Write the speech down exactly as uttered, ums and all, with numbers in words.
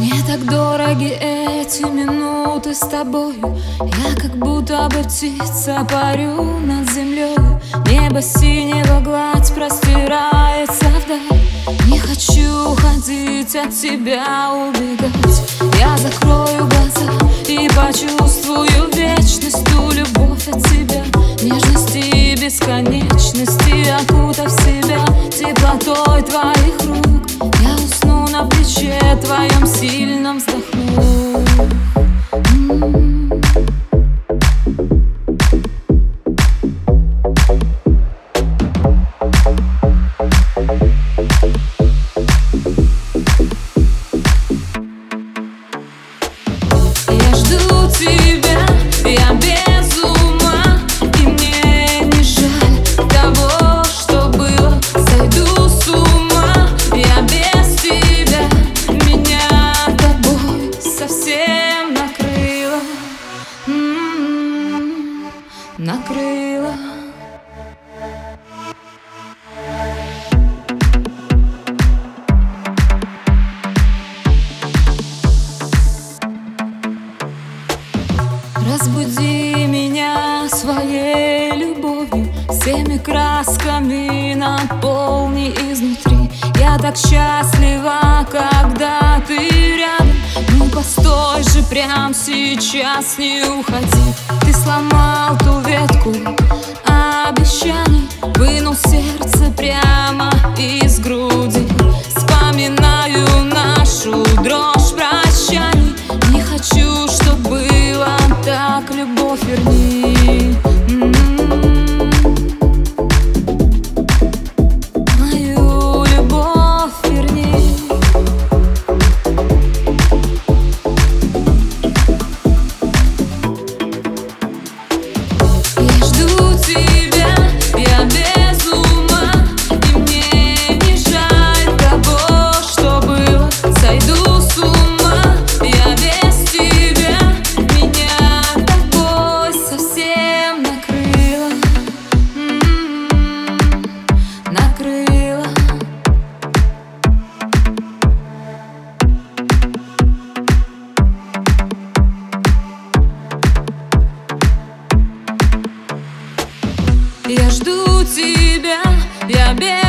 Мне так дороги эти минуты с тобою. Я как будто бы птица, парю над землей. Небо синего, гладь простирается вдаль. Не хочу ходить от тебя, убегать. Я закрою глаза и почувствую вечность, ту любовь от тебя, нежности и бесконечности. Окутав себя теплотой твоих рук, я усну на плече твоем, сильном вздохну. Я жду тебя, я без ума, и мне не жаль того, что было. Сойду с ума, я без тебя, меня тобой совсем накрыло, м-м-м, накрыло. Разбуди меня своей любовью, всеми красками наполни изнутри. Я так счастлива, когда ты рядом. Ну постой же, прям сейчас не уходи. Ты сломал ту ветку обещаний, вынул сердце прямо из груди. Вспоминаю нашу дрожь прощаний. Не хочу, чтоб было так, любовь верни. М-м-м. Мою любовь верни. Я жду тебя, я без ума, и мне не жаль того, что было. Сойду с ума, я без тебя, меня тобой совсем накрыло, м-м-м, накрыло. Я жду тебя, я без